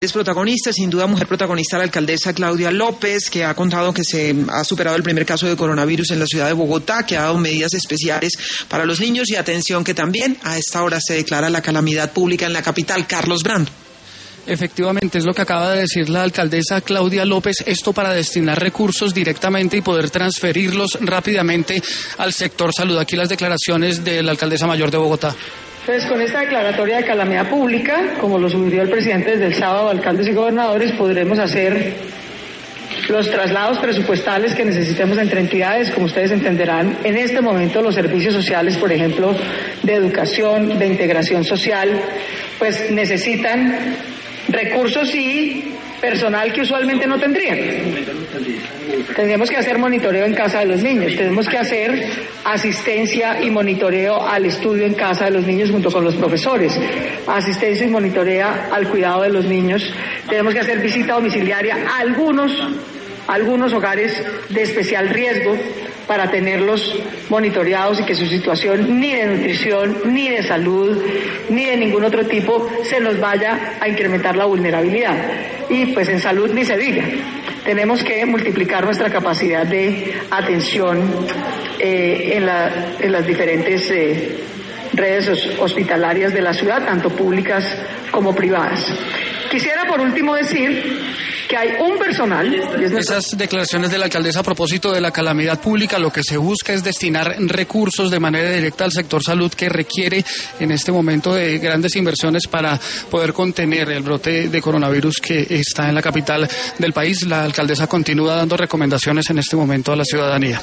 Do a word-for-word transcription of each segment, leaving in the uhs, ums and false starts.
Es protagonista, sin duda mujer protagonista, la alcaldesa Claudia López, que ha contado que se ha superado el primer caso de coronavirus en la ciudad de Bogotá, que ha dado medidas especiales para los niños y atención que también a esta hora se declara la calamidad pública en la capital. Carlos Brando. Efectivamente, es lo que acaba de decir la alcaldesa Claudia López, esto para destinar recursos directamente y poder transferirlos rápidamente al sector salud. Aquí las declaraciones de la alcaldesa mayor de Bogotá. Entonces, con esta declaratoria de calamidad pública, como lo sugirió el presidente desde el sábado, alcaldes y gobernadores, podremos hacer los traslados presupuestales que necesitemos entre entidades. Como ustedes entenderán, en este momento los servicios sociales, por ejemplo, de educación, de integración social, pues necesitan recursos y personal que usualmente no tendrían. Tendríamos que hacer monitoreo en casa de los niños, tenemos que hacer asistencia y monitoreo al estudio en casa de los niños junto con los profesores, asistencia y monitoreo al cuidado de los niños, tenemos que hacer visita domiciliaria a algunos, a algunos hogares de especial riesgo para tenerlos monitoreados y que su situación ni de nutrición, ni de salud, ni de ningún otro tipo se nos vaya a incrementar la vulnerabilidad. Y pues en salud ni se diga. Tenemos que multiplicar nuestra capacidad de atención eh, en, la, en las diferentes eh, redes hospitalarias de la ciudad, tanto públicas como privadas. Quisiera por último decir que hay un personal... Esas declaraciones de la alcaldesa a propósito de la calamidad pública, lo que se busca es destinar recursos de manera directa al sector salud que requiere en este momento de grandes inversiones para poder contener el brote de coronavirus que está en la capital del país. La alcaldesa continúa dando recomendaciones en este momento a la ciudadanía.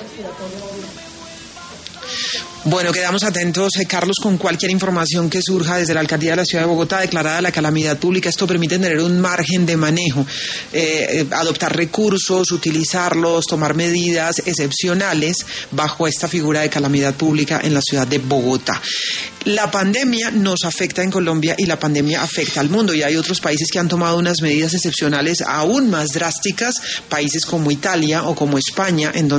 Bueno, quedamos atentos, eh, Carlos, con cualquier información que surja desde la Alcaldía de la Ciudad de Bogotá declarada la calamidad pública. Esto permite tener un margen de manejo, eh, eh, adoptar recursos, utilizarlos, tomar medidas excepcionales bajo esta figura de calamidad pública en la ciudad de Bogotá. La pandemia nos afecta en Colombia y la pandemia afecta al mundo, y hay otros países que han tomado unas medidas excepcionales aún más drásticas, países como Italia o como España, en donde